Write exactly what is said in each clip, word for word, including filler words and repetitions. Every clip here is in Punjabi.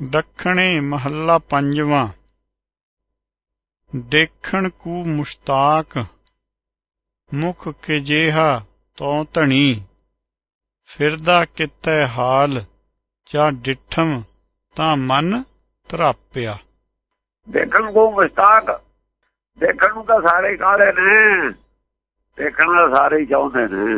ਦੱਖਣੇ ਮਹੱਲਾ ਪੰਜਵਾਂ। ਦੇਖਣ ਕੂ ਮੁਸ਼ਤਾਕ ਮੁਖ ਕਿਜੇਹਾ ਤੋ ਧਣੀ, ਫਿਰਦਾ ਕਿਤੈ ਹਾਲ ਚਾ ਡਿਠਮ ਤਾਂ ਮਨ ਧਰਾਪਿਆ। ਦੇਖਣ ਕੋ ਮੁਸ਼ਤਾਕ, ਦੇਖਣ ਨੂੰ ਤਾਂ ਸਾਰੇ ਕਾਲੇ ਨੇ, ਦੇਖਣ ਦਾ ਸਾਰੇ ਹੀ ਚਾਹੁੰਦੇ ਨੇ।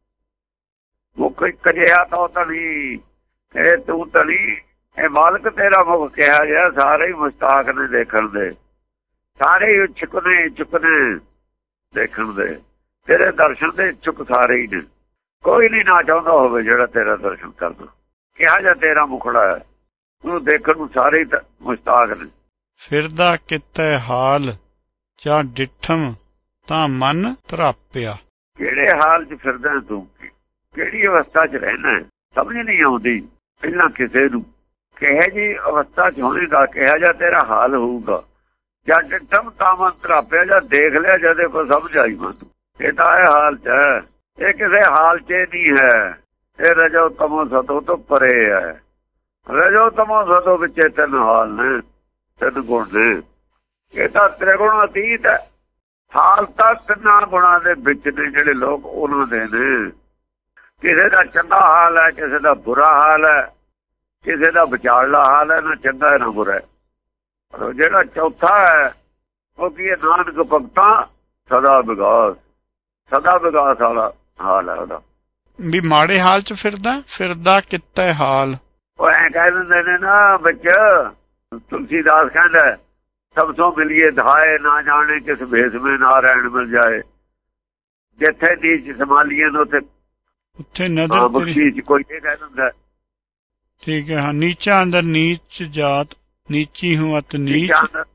ਮੁਖ ਕਿਜੇਹਾ ਤੋ ਧਣੀ, ਇਹ ਤੂੰ ਧਣੀ, ਇਹ ਮਾਲਕ ਤੇਰਾ ਮੁਖ ਕਿਹਾ ਗਿਆ। ਸਾਰੇ ਹੀ ਮੁਸ਼ਤਾਕ ਨੇ ਦੇਖਣ ਦੇ, ਸਾਰੇ ਹੀ ਇੱਛੁਕ ਨੇ ਇੱਛੁਕ ਨੇ ਦੇਖਣ ਦੇ। ਤੇਰੇ ਦਰਸ਼ਨ ਦੇ ਇੱਛੁਕ ਸਾਰੇ ਹੀ ਨੇ, ਕੋਈ ਨਹੀਂ ਨਾ ਚਾਹੁੰਦਾ ਹੋਵੇ ਜਿਹੜਾ ਤੇਰਾ ਦਰਸ਼ਨ ਕਰਦਾ। ਕਿਹਾ ਜਾ ਤੇਰਾ ਮੁਖੜਾ ਹੈ, ਉਹਨੂੰ ਦੇਖਣ ਨੂੰ ਸਾਰੇ ਹੀ ਮੁਸ਼ਤਾਕ ਨੇ। ਫਿਰਦਾ ਕਿਤੈ ਹਾਲ ਚਾ ਡਿਠਮ ਤਾਂ ਮਨ ਧਰਾਪਿਆ। ਕਿਹੜੇ ਹਾਲ ਚ ਫਿਰਦਾ ਤੂੰ, ਕਿਹੜੀ ਅਵਸਥਾ ਚ ਰਹਿਣਾ, ਸਮਝ ਨਹੀਂ ਆਉਂਦੀ। ਪਹਿਲਾਂ ਕਿਸੇ ਨੂੰ ਕਿਹੋ ਜਿਹੀ ਅਵਸਥਾ ਚ ਹੋਵੇਗਾ, ਕਿਹਾ ਜਾ ਤੇਰਾ ਹਾਲ ਹੋਊਗਾ। ਜਾਂ ਡਿਠਮ ਤਾਂ ਮਨ ਧਰਾਪਿਆ, ਜਾਂ ਦੇਖ ਲਿਆ ਜਦੇ ਕੋ ਸਮਝ ਆਈ ਮਨ। ਇਹ ਤਾਂ ਇਹ ਹਾਲ ਚ ਹੈ, ਇਹ ਕਿਸੇ ਹਾਲ ਚ ਨਹੀਂ ਹੈ। ਇਹ ਰਜੋ ਤਮੋ ਸਤੋ ਤੋਂ ਪਰੇ ਹੈ। ਰਜੋ ਤਮੋ ਸਤੋ ਵਿੱਚ ਤਿੰਨ ਹਾਲ ਨੇ, ਤਿੰਨ ਗੁਣ ਨੇ। ਇਹ ਤਾਂ ਤ੍ਰਿਗੁਣ ਅਤੀਤ ਹੈ। ਹਾਲ ਤਾਂ ਤਿੰਨਾਂ ਗੁਣਾਂ ਦੇ ਵਿੱਚ ਨੇ ਜਿਹੜੇ ਲੋਕ ਉਹਨਾਂ ਦੇ ਨੇ। ਕਿਸੇ ਦਾ ਚੰਗਾ ਹਾਲ ਹੈ, ਕਿਸੇ ਦਾ ਬੁਰਾ ਹਾਲ ਹੈ, ਕਿਸੇ ਦਾ ਵਿਚਾਰਲਾ ਹਾਲ ਹੈ, ਨਾ ਚੰਗਾ ਨਾ ਬੁਰਾ। ਪਰ ਜਿਹੜਾ ਚੌਥਾ ਹੈ ਉਹ ਕੀ ਹੈ, ਨਾਨਕ ਭਗਤਾਂ ਸਦਾ ਵਿਗਾਸ, ਸਦਾ ਵਿਗਾਸ ਵਾਲਾ ਹਾਲ ਹੈ ਉਹਦਾ। ਵੀ ਮਾੜੇ ਹਾਲ ਚ ਫਿਰਦਾ, ਫਿਰਦਾ ਕਿਤੈ ਹਾਲ। ਉਹ ਐ ਕਹਿ ਦਿੰਦੇ ਨੇ ਨਾ ਵਿੱਚ, ਤੁਲਸੀਦਾਸ ਕਹਿੰਦਾ ਸਭ ਤੋਂ ਮਿਲੀਏ ਧਾਏ, ਨਾ ਜਾਣੇ ਕਿਸ ਭੇਸ ਮੇ ਨਾਰਾਇਣ ਮਿਲ ਜਾਏ। ਜਿੱਥੇ ਨੀਚ ਸੰਭਾਲੀਏ ਉੱਥੇ ਉੱਥੇ ਨਜ਼ਰ ਬਖਸ਼ੀਸ਼ ਕੋਈ ਇਹ ਕਹਿ ਦਿੰਦਾ। ਠੀਕ ਹੈ, ਹਾਂ। ਨੀਚਾ ਅੰਦਰ ਨੀਚ ਜਾਤ, ਨੀਚੀ ਹੂੰ ਅਤ ਨੀਚ।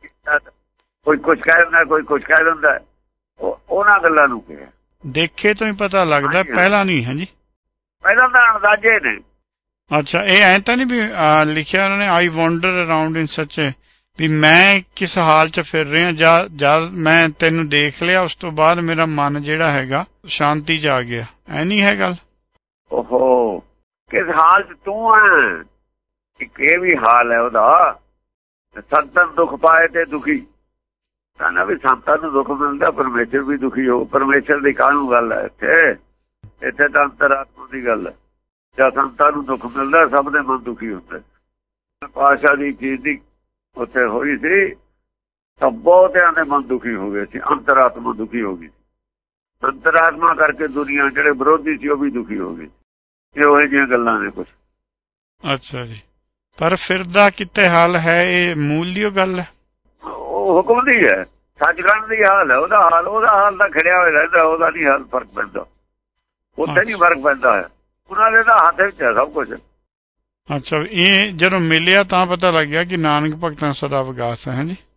ਕੋਈ ਕੁਛ ਕਹਿ ਦਿੰਦਾ, ਕੋਈ ਕੁਛ ਕਹਿ ਦਿੰਦਾ। ਉਹਨਾਂ ਗੱਲਾਂ ਨੂੰ ਕਿਹਾ ਦੇਖੇ ਤੋਂ ਹੀ ਪਤਾ ਲੱਗਦਾ, ਪਹਿਲਾਂ ਨਹੀਂ ਹੈ ਜੀ। ਪਹਿਲਾਂ ਤਾਂ ਅੰਦਾਜ਼ੇ ਨੇ। ਅੱਛਾ, ਇਹ ਐਂ ਤਾਂ ਨਹੀਂ ਵੀ ਲਿਖਿਆ ਉਹਨਾਂ ਨੇ ਆਈ ਵੌਂਡਰ ਅਰਾਊਂਡ ਇਨ ਸੱਚ, ਵੀ ਮੈਂ ਕਿਸ ਹਾਲ ਚ ਫਿਰ ਰਿਹਾ, ਜਦ ਮੈਂ ਤੈਨੂੰ ਦੇਖ ਲਿਆ ਉਸ ਤੋਂ ਬਾਅਦ ਮੇਰਾ ਮਨ ਜਿਹੜਾ ਹੈਗਾ ਸ਼ਾਂਤੀ ਚ ਆ ਗਿਆ। ਐ ਨਹੀਂ ਹੈ ਗੱਲ। ਓਹੋ, ਕਿਸ ਹਾਲ ਚ ਤੂੰ ਹੈ, ਇੱਕ ਇਹ ਵੀ ਹਾਲ ਹੈ ਉਹਦਾ। ਸੰਤਨ ਦੁੱਖ ਪਾਏ ਤੇ ਦੁਖੀ, ਕਹਿੰਦਾ ਵੀ ਸੰਤਾਂ ਨੂੰ ਦੁੱਖ ਮਿਲਦਾ, ਪਰਮੇਸ਼ਰ ਵੀ ਦੁਖੀ ਹੋ। ਪਰਮੇਸ਼ਰ ਦੀ ਕਾਹਨੂੰ ਗੱਲ ਹੈ ਇੱਥੇ, ਇੱਥੇ ਤਾਂ ਅੰਤਰਾਤਮਾ ਦੀ ਗੱਲ ਹੈ। ਜਦ ਸੰਤਾਂ ਨੂੰ ਦੁੱਖ ਮਿਲਦਾ ਸਭ ਦੇ ਮਨ ਦੁਖੀ ਹੁੰਦੇ। ਪਾਸ਼ਾ ਦੀ ਚੀਜ਼ ਦੀ ਉੱਥੇ ਹੋਈ ਸੀ ਤਾਂ ਬਹੁਤਿਆਂ ਦੇ ਮਨ ਦੁਖੀ ਹੋ ਗਏ ਸੀ, ਅੰਤਰਾਤਮਾ ਦੁਖੀ ਹੋ ਗਈ। ਅੰਤਰਾਤਮਾ ਕਰਕੇ ਦੁਨੀਆ ਜਿਹੜੇ ਵਿਰੋਧੀ ਸੀ ਉਹ ਵੀ ਦੁਖੀ ਹੋ ਗਏ। ਇਹੋ ਜਿਹੀਆਂ ਗੱਲਾਂ ਨੇ ਕੁਛ। ਅੱਛਾ ਜੀ, ਪਰ ਫਿਰਦਾ ਕਿਤੇ ਹਾਲ ਹੈ, ਇਹ ਮੂਲਿਓ ਗੱਲ ਹੈ। ਉਹ ਹੁਕਮ ਦੀ ਹੈ, ਸੱਚਖੰਡ ਦੀ ਹਾਲ ਹੈ ਉਹਦਾ। ਹਾਲ ਉਹਦਾ ਹਾਲ ਤਾਂ ਖੜਿਆ ਹੋਇਆ ਰਹਿੰਦਾ, ਉਹਦਾ ਨਹੀਂ ਹਾਲ ਫਰਕ ਪੈਂਦਾ। ਉੱਥੇ ਨਹੀਂ ਫਰਕ ਪੈਂਦਾ ਹੈ, ਉਹਨਾਂ ਦੇ ਤਾਂ ਹੱਥ ਵਿੱਚ ਹੈ ਸਭ ਕੁਛ। ਅੱਛਾ, ਇਹ ਜਦੋਂ ਮਿਲਿਆ ਤਾਂ ਪਤਾ ਲੱਗਿਆ ਕਿ ਨਾਨਕ ਭਗਤਾਂ ਸਦਾ ਵਿਗਾਸ ਹੈ ਜੀ।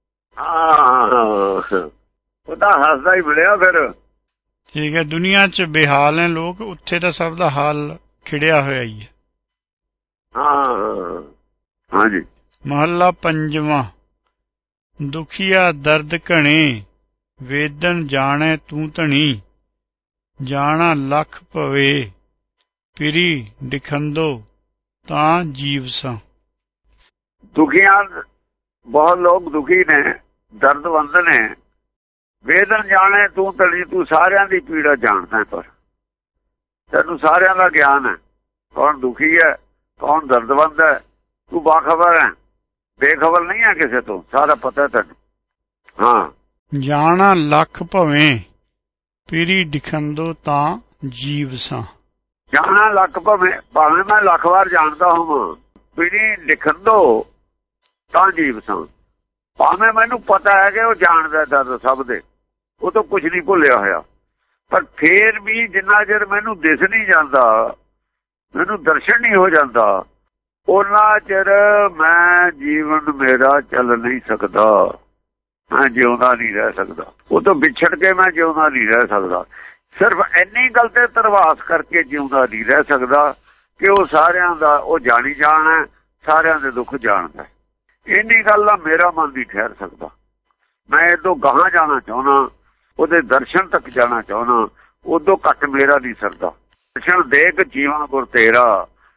ਹਾਂ, ਉਹ ਤਾਂ ਹੱਸਦਾ ਹੀ ਮਿਲਿਆ ਫਿਰ। ਠੀਕ ਹੈ, ਦੁਨੀਆ ਚ ਬੇਹਾਲ ਹੈ ਲੋਕ, ਉੱਥੇ ਤਾਂ ਸਭ ਦਾ ਹਾਲ ਖਿੜਿਆ ਹੋਇਆ ਹੀ ਹੈ। ਹਾਂ ਹਾਂਜੀ। ਮਹੱਲਾ ਪੰਜਵਾਂ। ਦੁਖੀਆ ਦਰਦ ਘਣੇ, ਵੇਦਨ ਜਾਣੈ ਤੂੰ ਧਣੀ, ਜਾਣਾ ਲੱਖ ਭਵੇ, ਪਿਰੀ ਦਿਖੰਦੋ ਤਾਂ ਜੀਵ ਸਾਂ। ਦੁਖੀਆਂ ਬਹੁਤ ਲੋਕ ਦੁਖੀ ਨੇ, ਦਰਦਵੰਦ ਨੇ। ਵੇਦਨ ਜਾਣੇ ਤੂੰ ਧਣੀ, ਤੂੰ ਸਾਰਿਆਂ ਦੀ ਪੀੜਾ ਜਾਣਦਾ, ਪਰ ਤੈਨੂੰ ਸਾਰਿਆਂ ਦਾ ਗਿਆਨ ਹੈ। ਕੌਣ ਦੁਖੀ ਹੈ, ਕੌਣ ਦਰਦਵੰਦ ਹੈ, ਤੂੰ ਬਾਖਬਰ ਹੈ, ਬੇਖਬਰ ਨਹੀਂ ਹੈ ਕਿਸੇ ਤੋਂ, ਸਾਰਾ ਪਤਾ ਤੈਨੂੰ। ਹਾਂ, ਜਾਣਾ ਲੱਖ ਭਵੇਂ, ਪਿਰੀ ਦਿਖੰਦੋ ਤਾਂ ਜੀਵ ਸਾਂ। ਜਾਣਾ ਲੱਖ ਭਵੇਂ, ਭਾਵੇਂ ਮੈਂ ਲੱਖ ਵਾਰ ਜਾਣਦਾ ਹੋਵਾਂ, ਪਿਰੀ ਦਿਖੰਦੋ ਤਾਂ ਜੀਵ ਸਾਂ। ਭਾਵੇਂ ਮੈਨੂੰ ਪਤਾ ਹੈ ਕਿ ਉਹ ਜਾਣਦਾ ਦਰਦ ਸਭ ਦੇ, ਉਹ ਤੋਂ ਕੁਝ ਨਹੀਂ ਭੁੱਲਿਆ ਹੋਇਆ, ਪਰ ਫੇਰ ਵੀ ਜਿੰਨਾ ਚਿਰ ਮੈਨੂੰ ਦਿਸ ਨਹੀਂ ਜਾਂਦਾ, ਮੈਨੂੰ ਦਰਸ਼ਨ ਨਹੀਂ ਹੋ ਜਾਂਦਾ, ਉਹਨਾਂ ਚਿਰ ਮੈਂ ਜੀਵਨ ਮੇਰਾ ਚੱਲ ਨਹੀਂ ਸਕਦਾ, ਮੈਂ ਜਿਉਂਦਾ ਨਹੀਂ ਰਹਿ ਸਕਦਾ। ਉਹ ਤੋਂ ਵਿਛੜ ਕੇ ਮੈਂ ਜਿਉਂਦਾ ਨਹੀਂ ਰਹਿ ਸਕਦਾ। ਸਿਰਫ ਇੰਨੀ ਗੱਲ ਤੇ ਧਰਵਾਸ ਕਰਕੇ ਜਿਉਂਦਾ ਨਹੀਂ ਰਹਿ ਸਕਦਾ ਕਿ ਉਹ ਸਾਰਿਆਂ ਦਾ ਉਹ ਜਾਣੀ ਜਾਣਾ, ਸਾਰਿਆਂ ਦੇ ਦੁੱਖ ਜਾਣਦਾ। ਇੰਨੀ ਗੱਲ ਦਾ ਮੇਰਾ ਮਨ ਨਹੀਂ ਠਹਿਰ ਸਕਦਾ। ਮੈਂ ਇਦੋਂ ਗਾਹਾਂ ਜਾਣਾ ਚਾਹੁੰਦਾ, ਉਹਦੇ ਦਰਸ਼ਨ ਤੱਕ ਜਾਣਾ ਚਾਹੁੰਦਾ, ਉਦੋਂ ਘੱਟ ਮੇਰਾ ਨਹੀਂ ਸਰਦਾ। ਦਰਸ਼ਨ ਦੇਖ ਜੀਵਾਂ ਗੁਰ ਤੇਰਾ,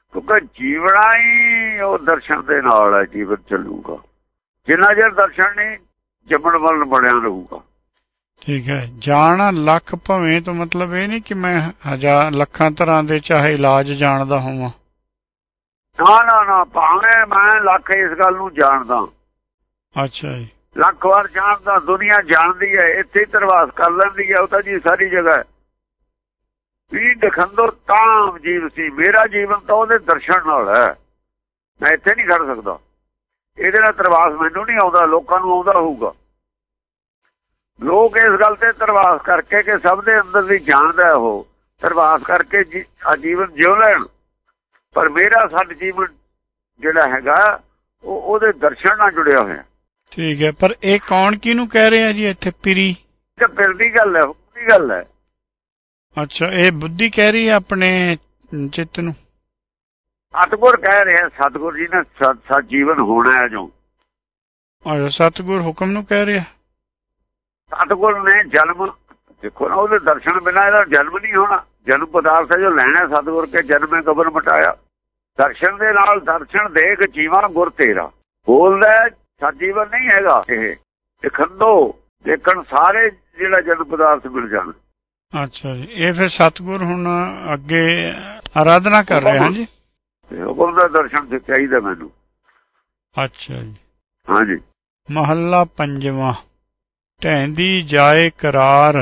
ਕਿਉਂਕਿ ਜੀਵਣਾ ਹੀ ਉਹ ਦਰਸ਼ਨ ਦੇ ਨਾਲ ਹੈ, ਜੀਵਨ ਚੱਲੂਗਾ। ਜਿੰਨਾ ਚਿਰ ਦਰਸ਼ਨ ਨਹੀਂ ਜੰਮਣ ਵੱਲ ਬਣਿਆ ਰਹੂਗਾ। ਠੀਕ ਹੈ। ਜਾਣ ਲੱਖ ਭਵੇਂ ਤੋਂ ਮਤਲਬ ਇਹ ਨਹੀਂ ਕਿ ਮੈਂ ਹਜ਼ਾਰ ਲੱਖਾਂ ਤਰ੍ਹਾਂ ਦੇ ਚਾਹੇ ਇਲਾਜ ਜਾਣਦਾ ਹੋਵਾਂ। ਨਾ ਨਾ ਨਾ, ਭਾਵੇਂ ਮੈਂ ਲੱਖ ਇਸ ਗੱਲ ਨੂੰ ਜਾਣਦਾ। ਅੱਛਾ ਜੀ। ਲੱਖ ਵਾਰ ਜਾਣਦਾ, ਦੁਨੀਆ ਜਾਣਦੀ ਹੈ, ਇੱਥੇ ਹੀ ਧਰਵਾਸ ਕਰ ਲੈਂਦੀ ਹੈ। ਉਹ ਤਾਂ ਜੀ ਸਾਰੀ ਜਗ੍ਹਾ ਵੀ ਦਿਖੰਦੋ ਤਾਂ ਜੀਵ ਸੀ। ਮੇਰਾ ਜੀਵਨ ਤਾਂ ਉਹਦੇ ਦਰਸ਼ਨ ਨਾਲ ਹੈ। ਮੈਂ ਇੱਥੇ ਨਹੀਂ ਖੜ ਸਕਦਾ। ਇਹਦੇ ਨਾਲ ਧਰਵਾਸ ਮੈਨੂੰ ਨਹੀਂ ਆਉਂਦਾ, ਲੋਕਾਂ ਨੂੰ ਆਉਂਦਾ ਹੋਊਗਾ। ਲੋਕ ਇਸ ਗੱਲ ਤੇ ਧਰਵਾਸ ਕਰਕੇ ਕਿ ਸਭ ਦੇ ਅੰਦਰ ਦੀ ਜਾਣਦਾ, ਉਹ ਧਰਵਾਸ ਕਰਕੇ ਜੀਵਨ ਜਿਉ ਲੈਣ। ਪਰ ਮੇਰਾ ਸਾਡ ਜੀਵਨ ਜਿਹੜਾ ਹੈਗਾ ਉਹ ਉਹਦੇ ਦਰਸ਼ਨ ਨਾਲ ਜੁੜਿਆ ਹੋਇਆ। ਠੀਕ ਹੈ। ਪਰ ਇਹ ਕੌਣ ਕਿਹਨੂੰ ਕਹਿ ਰਿਹਾ ਜੀ ਇੱਥੇ? ਪਿਰੀ ਤੇ ਪਿਰ ਦੀ ਗੱਲ ਹੈ, ਦੀ ਗੱਲ ਹੈ। ਅੱਛਾ, ਇਹ ਬੁੱਧੀ ਕਹਿ ਰਹੀ ਹੈ ਆਪਣੇ ਚਿੱਤ ਨੂੰ? ਸਤਿਗੁਰ ਕਹਿ ਰਿਹਾ, ਸਤਿਗੁਰ ਜੀ ਨੇ ਸਤ ਜੀਵਨ ਹੋਣਾ ਹੈ ਜੋ। ਅੱਛਾ, ਸਤਿਗੁਰ ਹੁਕਮ ਨੂੰ ਕਹਿ ਰਿਹਾ। ਸਤਿਗੁਰ ਨੇ ਜਨਮ ਦੇਖੋ ਨਾ, ਉਹਦੇ ਦਰਸ਼ਨ ਬਿਨਾਂ ਇਹਦਾ ਜਨਮ ਨਹੀਂ ਹੋਣਾ। ਜਨਮ ਪਦਾਰਥ ਹੈ ਜੋ ਲੈਣਾ ਸਤਿਗੁਰ ਕੇ ਜਨਮੇ ਕਬਰ ਮਟਾਇਆ। ਦਰਸ਼ਨ ਦੇ ਨਾਲ ਦਰਸ਼ਨ ਦੇਖ ਜੀਵਾਂ ਗੁਰ ਤੇਰਾ ਬੋਲਦਾ। ਸਜੀਵਨ ਨਹੀਂ ਹੈਗਾ ਇਹ, ਦਿਖੰਦੋ ਦੇਖਣ ਸਾਰੇ ਜਿਹੜਾ ਜਨਮ ਪਦਾਰਥ ਮਿਲ ਜਾਣ। ਅੱਛਾ ਜੀ। ਇਹ ਫਿਰ ਸਤਿਗੁਰ ਹੁਣ ਅੱਗੇ ਆਰਾਧਨਾ ਕਰ ਰਹੇ ਹਾਂ ਜੀ। ਹੁਕਮ ਦਾ ਦਰਸ਼ਨ ਚਾਹੀਦਾ ਮੈਨੂੰ। ਅੱਛਾ ਜੀ। ਹਾਂਜੀ। ਮਹੱਲਾ ਪੰਜਵਾਂ। ਢਹਿੰਦੀ ਜਾਏ ਕਰਾਰ,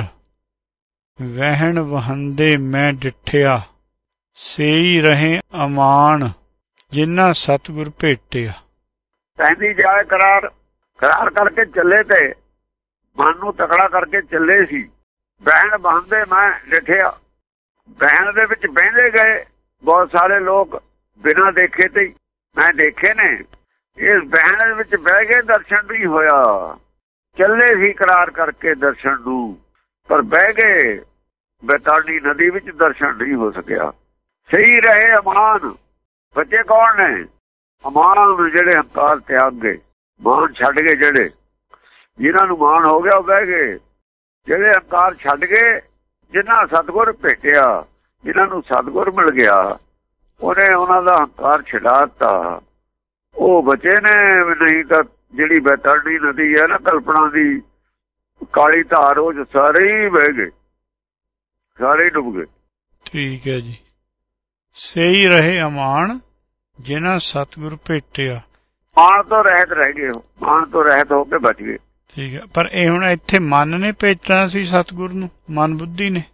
ਵਹਿਣ ਵਹੰਦੇ ਮੈਂ ਡਿਠਿਆ। ਸੇਈ ਰਹੇ ਅਮਾਨ, ਜਿਨ੍ਹਾਂ ਸਤਿਗੁਰ ਭੇਟਿਆ। ਢਹਿੰਦੀ ਜਾਏ ਕਰਾਰ, ਕਰਾਰ ਕਰਕੇ ਚੱਲੇ ਤੇ ਮਨ ਨੂੰ ਤਕੜਾ ਕਰਕੇ ਚੱਲੇ ਸੀ। ਬਹਿਣ ਵਹੰਦੇ ਮੈਂ ਡਿਠਿਆ। ਬਹਿਣ ਦੇ ਵਿੱਚ ਬਹਿੰਦੇ ਗਏ ਬਹੁਤ ਸਾਰੇ ਲੋਕ ਬਿਨਾਂ ਦੇਖੇ ਤੇ ਮੈਂ ਦੇਖੇ ਨੇ। ਇਸ ਬਹਿਣ ਦੇ ਵਿੱਚ ਬਹਿ ਗਏ, ਦਰਸ਼ਨ ਨਹੀਂ ਹੋਇਆ। ਚੱਲੇ ਸੀ ਕਰਾਰ ਕਰਕੇ ਦਰਸ਼ਨ ਨੂੰ, ਪਰ ਬਹਿ ਗਏ ਬੈਤਾਨੀ ਨਦੀ ਵਿੱਚ, ਦਰਸ਼ਨ ਨਹੀਂ ਹੋ ਸਕਿਆ। ਸਹੀ ਰਹੇ ਅਮਾਨ। ਬੱਚੇ ਕੌਣ ਨੇ? ਅਮਾਨ ਜਿਹੜੇ ਹੰਕਾਰ ਤਿਆਗ ਗਏ, ਮਾਨ ਛੱਡ ਗਏ। ਜਿਹੜੇ ਜਿਨ੍ਹਾਂ ਨੂੰ ਮਾਨ ਹੋ ਗਿਆ ਉਹ ਬਹਿ ਗਏ। ਜਿਹੜੇ ਹੰਕਾਰ ਛੱਡ ਗਏ, ਜਿਨ੍ਹਾਂ ਸਤਿਗੁਰ ਭੇਟਿਆ, ਜਿਨ੍ਹਾਂ ਨੂੰ ਸਤਿਗੁਰ ਮਿਲ ਗਿਆ, ਉਹਨੇ ਉਹਨਾਂ ਦਾ ਹੰਕਾਰ ਛਡਾਤਾ। ਉਹ ਬਚੇ ਨੇ। ਨਹੀਂ ਤਾਂ ਜਿਹੜੀ ਬੈਤਾਨੀ ਨਦੀ ਹੈ ਨਾ, ਕਲਪਨਾ ਦੀ ਕਾਲੀ ਧਾਰ, ਉਹ ਸਾਰੇ ਹੀ ਬਹਿ ਗਏ, ਸਾਰੇ ਡੁੱਬ ਗਏ। ਠੀਕ ਹੈ ਜੀ। ਸਹੀ ਰਹੇ ਅਮਾਨ, ਜਿਨ੍ਹਾਂ ਸਤਿਗੁਰ ਭੇਟਿਆ। ਮਾਨ ਤੋਂ ਰਹਿਤ ਰਹਿ ਗਏ, ਮਾਨ ਤੋਂ ਰਹਿਤ ਹੋ ਕੇ ਬਚ ਗਏ। ਠੀਕ ਹੈ। ਪਰ ਇਹ ਹੁਣ ਇੱਥੇ ਮਨ ਨੇ ਭੇਟਣਾ ਸੀ ਸਤਿਗੁਰ ਨੂੰ, ਮਨ ਬੁੱਧੀ ਨੇ?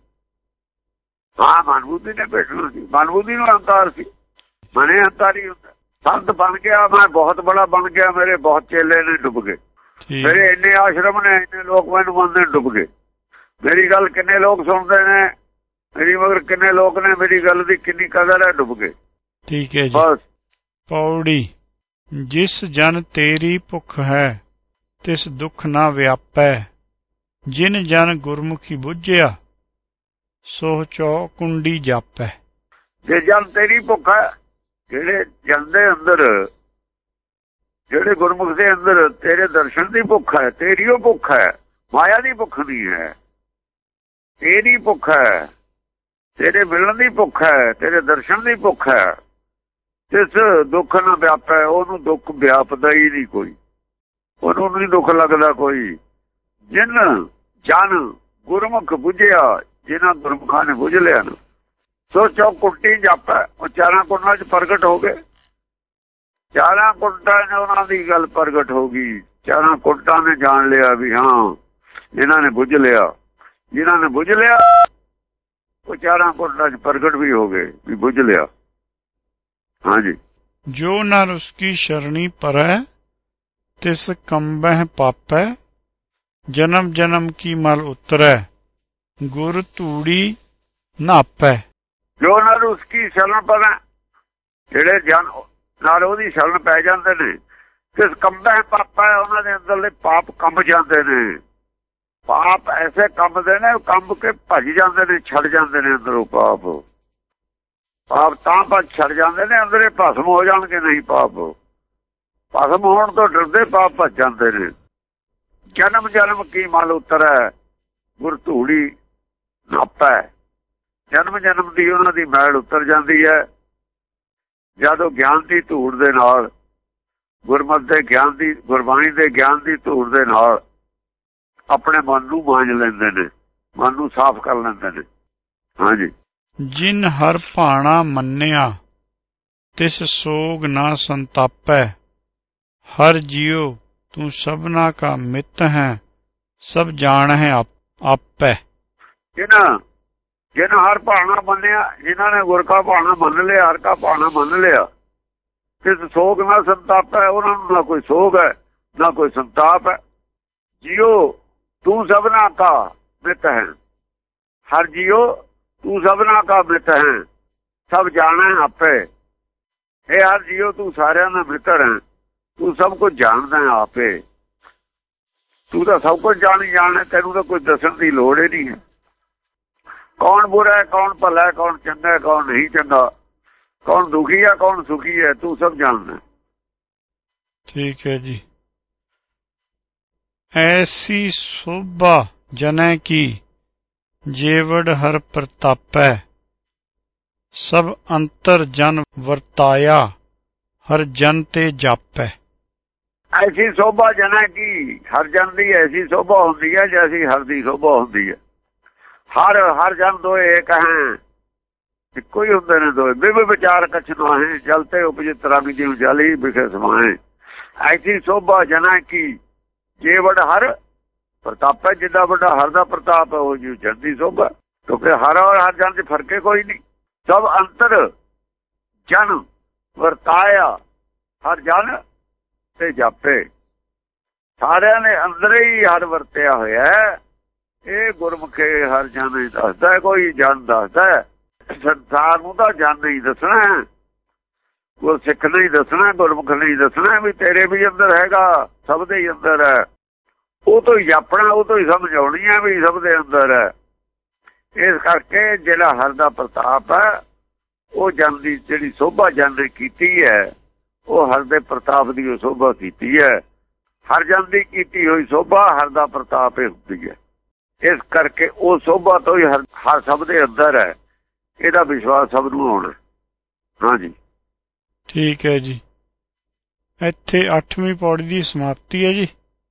ਹਾਂ, ਮਨ ਬੁੱਧੀ ਨੇ ਭੇਟਣਾ ਸੀ। ਮਨ ਬੁੱਧੀ ਨੂੰ ਹੰਕਾਰ ਸੀ। ਮਨੇ ਹੰਕਾਰੀ ਹੁੰਦਾ। ਸੰਤ ਬਣ ਗਿਆ, ਮੈਂ ਬਹੁਤ ਬੜਾ ਬਣ ਗਿਆ, ਮੇਰੇ ਬਹੁਤ ਚੇਲੇ ਨੇ, ਡੁੱਬ ਗਏ। ਮੇਰੇ ਇੰਨੇ ਆਸ਼ਰਮ ਨੇ, ਇੰਨੇ ਲੋਕ ਮੈਨੂੰ ਮੰਨਦੇ, ਡੁੱਬ ਗਏ। ਮੇਰੀ ਗੱਲ ਕਿੰਨੇ ਲੋਕ ਸੁਣਦੇ ਨੇ, ਮੇਰੀ ਮਗਰ ਕਿੰਨੇ ਲੋਕ ਨੇ, ਮੇਰੀ ਗੱਲ ਦੀ ਕਿੰਨੀ ਕਦਰ ਹੈ, ਡੁੱਬ ਗਏ। ਠੀਕ ਹੈ ਜੀ। ਬਸ। ਪੌੜੀ। ਜਿਸ ਜਨ ਤੇਰੀ ਭੁੱਖ ਹੈ, ਤਿਸ ਦੁੱਖ ਨਾ ਵਿਆਪੈ। ਜਿਨ ਜਨ ਗੁਰਮੁਖੀ ਬੁੱਝਿਆ, ਸੋ ਚੌ ਕੁੰਡੀ ਜਾਪੈ। ਜੇ ਜਨ ਤੇਰੀ ਭੁੱਖ ਹੈ, ਜਿਹੜੇ ਜਨ ਦੇ ਅੰਦਰ, ਜਿਹੜੇ ਗੁਰਮੁਖ ਦੇ ਅੰਦਰ ਤੇਰੇ ਦਰਸ਼ਨ ਦੀ ਭੁੱਖ ਹੈ, ਤੇਰੀ ਉਹ ਭੁੱਖ ਹੈ, ਮਾਇਆ ਦੀ ਭੁੱਖ ਨਹੀਂ ਹੈ। ਤੇਰੀ ਭੁੱਖ ਹੈ, ਤੇਰੇ ਮਿਲਣ ਦੀ ਭੁੱਖ ਹੈ, ਤੇਰੇ ਦਰਸ਼ਨ ਦੀ ਭੁੱਖ ਹੈ। ਜਿਸ ਦੁੱਖ ਨਾ ਵਿਆਪੈ, ਉਹਨੂੰ ਦੁੱਖ ਵਿਆਪਦਾ ਹੀ ਨਹੀਂ ਕੋਈ, ਉਹਨੂੰ ਨਹੀਂ ਦੁੱਖ ਲੱਗਦਾ ਕੋਈ। ਜਿਨ ਜਨ ਗੁਰਮੁਖ ਬੁੱਝਿਆ, ਜਿਹਨਾਂ ਗੁਰਮੁਖਾਂ ਨੇ ਬੁੱਝ ਲਿਆ ਨਾ, ਸੋ ਚੌ ਕੁੰਟੀ ਜਾਪੈ। ਉਹ ਚਾਰਾਂ ਕੁੰਡਾਂ 'ਚ ਪ੍ਰਗਟ ਹੋ ਗਏ। ਚਾਰਾਂ ਕੁੰਡਾਂ ਨੇ ਉਹਨਾਂ ਦੀ ਗੱਲ ਪ੍ਰਗਟ ਹੋ ਗਈ। ਚਾਰਾਂ ਕੁੰਡਾਂ ਨੇ ਜਾਣ ਲਿਆ ਵੀ ਹਾਂ ਇਹਨਾਂ ਨੇ ਬੁੱਝ ਲਿਆ। ਜਿਨ੍ਹਾਂ ਨੇ ਬੁੱਝ ਲਿਆ ਉਹ ਚਾਰਾਂ ਕੁੰਡਾਂ 'ਚ ਪ੍ਰਗਟ ਵੀ ਹੋ ਗਏ ਵੀ ਬੁੱਝ ਲਿਆ। ਹਾਂਜੀ। ਜੋ ਨਾ ਉਸਕੀ ਸ਼ਰਣੀ ਪਰੈ, ਤਿਸ ਕੰਬਹਿ ਪਾਪੈ। ਜਨਮ ਜਨਮ ਕੀ ਮਲ ਉਤਰੈ, ਗੁਰ ਧੂੜੀ ਨਾਪੈ। ਜੋ ਨਾਲ ਉਸਕੀ ਸ਼ਰਨ ਪਰੈ, ਜਿਹੜੇ ਜਨ ਨਾਲ ਉਹਦੀ ਸ਼ਰਨ ਪੈ ਜਾਂਦੇ ਨੇ, ਤਿਸ ਕੰਬਹਿ ਪਾਪੈ, ਉਹਨਾਂ ਦੇ ਅੰਦਰਲੇ ਪਾਪ ਕੰਬ ਜਾਂਦੇ ਨੇ। ਪਾਪ ਐਸੇ ਕੰਬਦੇ ਨੇ, ਕੰਬ ਕੇ ਭੱਜ ਜਾਂਦੇ ਨੇ, ਛੱਡ ਜਾਂਦੇ ਨੇ ਅੰਦਰੋਂ ਪਾਪ। ਪਾਪ ਤਾਂ ਭੱਜ ਛੱਡ ਜਾਂਦੇ ਨੇ, ਅੰਦਰੇ ਭਸਮ ਹੋ ਜਾਣਗੇ। ਨਹੀਂ, ਪਾਪ ਭਸਮ ਹੋਣ ਤੋਂ ਡਰਦੇ ਪਾਪ ਭੱਜ ਜਾਂਦੇ ਨੇ। ਜਨਮ ਜਨਮ ਕੀ ਮਲ ਉਤਰੈ, ਗੁਰ ਧੂੜੀ ਨਾਪੈ। ਜਨਮ ਜਨਮ ਦੀ ਉਹਨਾਂ ਦੀ ਮੈਲ ਉਤਰ ਜਾਂਦੀ ਹੈ। ਜਦੋਂ ਗਿਆਨ ਦੀ ਧੂੜ ਦੇ ਨਾਲ, ਗੁਰਮਤਿ ਦੇ ਗਿਆਨ ਦੀ, ਗੁਰਬਾਣੀ ਦੇ ਗਿਆਨ ਦੀ ਧੂੜ ਦੇ ਨਾਲ ਆਪਣੇ ਮਨ ਨੂੰ ਮਾਂਜ ਲੈਂਦੇ ਨੇ, ਮਨ ਨੂੰ ਸਾਫ਼ ਕਰ ਲੈਂਦੇ ਨੇ। ਹਾਂਜੀ। ਜਿਨ ਹਰ ਭਾਣਾ ਮੰਨਿਆ ਤਿਸ ਸੋਗ ਨਾ ਸੰਤਾਪੈ, ਹਰ ਜਿਉ ਤੂੰ ਸਭਨਾ ਕਾ ਮਿੱਤ ਹੈ, ਸਭ ਜਾਣ ਹੈ ਆਪੈ। ਜਿਨ੍ਹਾਂ ਜਿਨ ਹਰ ਭਾਣਾ ਮੰਨਿਆ, ਜਿਨ੍ਹਾਂ ਨੇ ਗੁਰ ਕਾ ਭਾਣਾ ਮੰਨ ਲਿਆ, ਹਰ ਕਾ ਭਾਣਾ ਮੰਨ ਲਿਆ, ਤਿਸ ਸੋਗ ਨਾ ਸੰਤਾਪ ਹੈ, ਉਹਨਾਂ ਨੂੰ ਨਾ ਕੋਈ ਸੋਗ ਹੈ ਨਾ ਕੋਈ ਸੰਤਾਪ ਹੈ। ਜਿਉ ਤੂੰ ਸਭਨਾ ਕਾ ਮਿੱਤ ਹੈ, ਹਰ ਜਿਉ ਤੂੰ ਸਭਨਾ ਕਾ ਮਿੱਤ ਹੈ, ਸਭ ਜਾਣੇ ਆਪੇ। ਇਹ ਹਰ ਜਿਉ ਤੂੰ ਸਾਰਿਆਂ ਦਾ ਮਿੱਤਰ ਹੈ, ਤੂੰ ਸਭ ਕੁਝ ਜਾਣਦਾ ਹੈ ਆਪੇ। ਤੂੰ ਤਾਂ ਸਭ ਕੁਝ ਜਾਣ ਹੀ ਜਾਣੇ, ਤੈਨੂੰ ਤਾਂ ਕੋਈ ਦੱਸਣ ਦੀ ਲੋੜ ਹੀ ਨਹੀਂ ਹੈ। ਕੌਣ ਬੁਰਾ ਹੈ, ਕੌਣ ਭਲਾ ਹੈ, ਕੌਣ ਚੰਗਾ ਹੈ, ਕੌਣ ਨਹੀਂ ਚੰਗਾ, ਕੌਣ ਦੁਖੀ ਹੈ, ਕੌਣ ਸੁਖੀ ਹੈ, ਤੂੰ ਸਭ ਜਾਣਦਾ। ਠੀਕ ਹੈ ਜੀ। ਐਸੀ ਸੋਭਾ ਜਨੈ ਕੀ, ਜੇਵੜ ਹਰ ਪ੍ਰਤਾਪੈ, ਸਭ ਅੰਤਰ ਜਨ ਵਰਤਾਇਆ, ਹਰ ਜਨ ਤੇ ਜਾਪੈ। ਐਸੀ ਸੋਭਾ ਜਨੈ ਕੀ, ਹਰ ਜਨ ਦੀ ਐਸੀ ਸੋਭਾ ਹੁੰਦੀ ਹੈ ਜੈਸੀ ਹਰ ਦੀ ਸੋਭਾ ਹੁੰਦੀ ਹੈ। ਹਰ ਹਰ ਜਨ ਦੋਏ ਇੱਕ ਹੈ, ਇੱਕੋ ਹੀ ਹੁੰਦੇ ਨੇ ਦੋਏ। ਬਿਬ ਵਿਚਾਰ ਕਛ ਨਾਹੀਂ, ਜਲ ਤੇ ਉਪਜਿਤ ਰੰਗ ਜਿਉ ਜਲੀ ਵਿਖੇ ਸਮਾਏ। ਐਸੀ ਸੋਭਾ ਜਨੈ ਕੀ, ਜੇਵੜ ਹਰ ਪ੍ਰਤਾਪੈ, ਜਿੱਦਾਂ ਵੱਡਾ ਹਰ ਦਾ ਪ੍ਰਤਾਪ ਹੈ ਉਹ ਜੀ ਜਨ ਦੀ ਸੋਭਾ। ਕਿਉਂਕਿ ਹਰ ਔਰ ਹਰ ਜਨ ਚ ਫਰਕ ਕੋਈ ਨਹੀਂ। ਸਭ ਅੰਤਰ ਜਨ ਵਰਤਾਇਆ, ਹਰ ਜਨ ਤੇ ਜਾਪੇ। ਸਾਰਿਆਂ ਨੇ ਅੰਦਰ ਹੀ ਹਰ ਵਰਤਿਆ ਹੋਇਆ। ਇਹ ਗੁਰਮੁਖੇ ਹਰ ਜਨ ਹੀ ਦੱਸਦਾ, ਕੋਈ ਜਨ ਦੱਸਦਾ। ਸੰਸਾਰ ਨੂੰ ਤਾਂ ਜਨ ਨਹੀਂ ਦੱਸਣਾ, ਗੁਰਸਿੱਖ ਨਹੀਂ ਦੱਸਣਾ, ਗੁਰਮੁਖ ਨਹੀਂ ਦੱਸਣਾ ਵੀ ਤੇਰੇ ਵੀ ਅੰਦਰ ਹੈਗਾ, ਸਭ ਦੇ ਹੀ ਅੰਦਰ ਹੈ। ਉਹ ਤੋਂ ਹੀ ਜਾਪਣਾ, ਉਹ ਤੋਂ ਹੀ ਸਮਝ ਆਉਣੀ ਹੈ ਵੀ ਸਭ ਦੇ ਅੰਦਰ ਹੈ। ਇਸ ਕਰਕੇ ਜਿਹੜਾ ਹਰ ਦਾ ਪ੍ਰਤਾਪ ਹੈ, ਉਹ ਜਨ ਦੀ ਜਿਹੜੀ ਸੋਭਾ ਜਨ ਨੇ ਕੀਤੀ ਹੈ, ਉਹ ਹਰ ਦੇ ਪ੍ਰਤਾਪ ਦੀ ਉਹ ਸੋਭਾ ਕੀਤੀ ਹੈ। ਹਰ ਜਨ ਦੀ ਕੀਤੀ ਹੋਈ ਸੋਭਾ ਹਰ ਦਾ ਪ੍ਰਤਾਪ ਹੀ ਹੁੰਦੀ ਹੈ। ਇਸ ਕਰਕੇ ਉਹ ਸੋਭਾ ਤੋਂ ਹੀ ਹਰ ਹਰ ਸਭ ਦੇ ਅੰਦਰ ਹੈ। ਇਹਦਾ ਵਿਸ਼ਵਾਸ ਸਭ ਨੂੰ ਹੋਣਾ। ਹਾਂਜੀ, ਠੀਕ ਹੈ ਜੀ। ਇੱਥੇ ਅੱਠਵੀਂ ਪੌੜੀ ਦੀ ਸਮਾਪਤੀ ਹੈ ਜੀ।